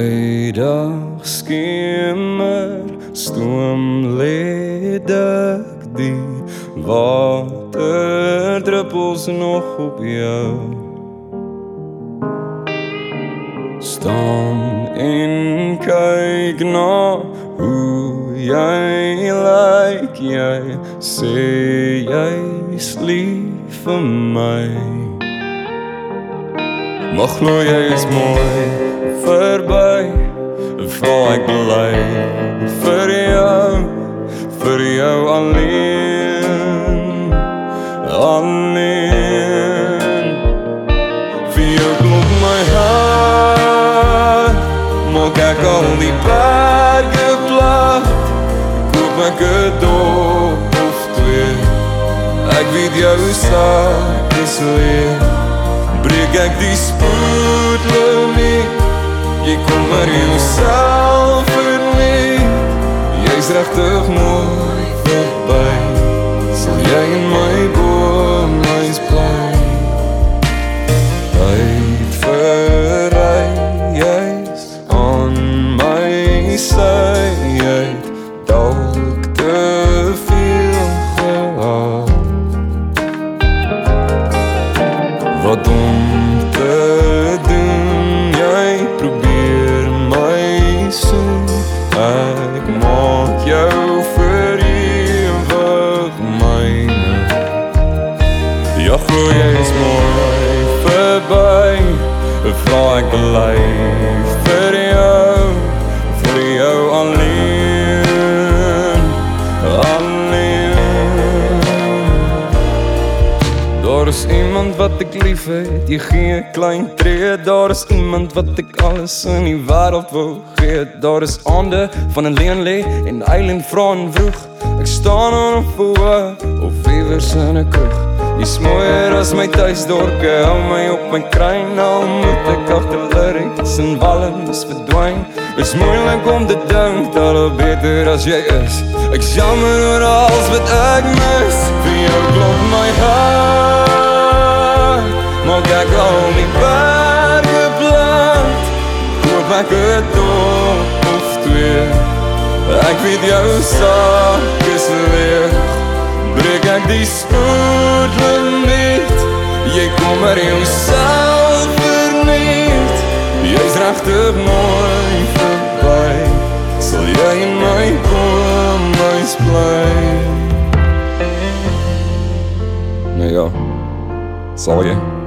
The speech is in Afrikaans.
Vrydagskemer, stoomledig die waterdruppels nog op jou. Staan en kyk na hoe jy lyk, jy sê jy's lief vir my. Maar glo jy is mooi verby, vra ek bly vir jou alleen, alleen. Vir jou klop my hart, maak ek al die berge plat, koop ek 'n dop of twee, ek weet jou sak is leeg. Breek ek die spoedlimiet, jy kom maar jouself verleed, jy's regtig mooi verby, sal jy in my boomhuis bly. Tyd verry, jy's aan my sy, jy het dalk te veel gehad. Wat om te doen, jy probeer my soen, ek maak jou vir ewig myne. Ja, glo jy is mooi verby, vra ek bly vir jou alleen, alleen. Daar is iemand wat ek lief het, jy gee 'n klein tree. Daar is iemand wat ek alles in die wêreld wil gee. Daar is aande van 'n leen lê en eilen vra en vroeg. Ek staan aan 'n verhoog of iewers in 'n kroeg. Jy's mooier as my tuisdorp, jy hou my op my kruin. Al moet ek agter lyrics en walms verdwyn. Is moeilik om te dink dat het beter as jy is. Ek's jammer oor alles wat ek mis. Vir jou klop my hart, maak ek al die berge plat, koop ek 'n dop of twee, ek weet jou sak is leeg. Breek ek die spoedlimiet, jy kom maar jouself verniet, jy's regtig mooi verby, sal jy in my boomhuis bly. Nou ja, sal jy?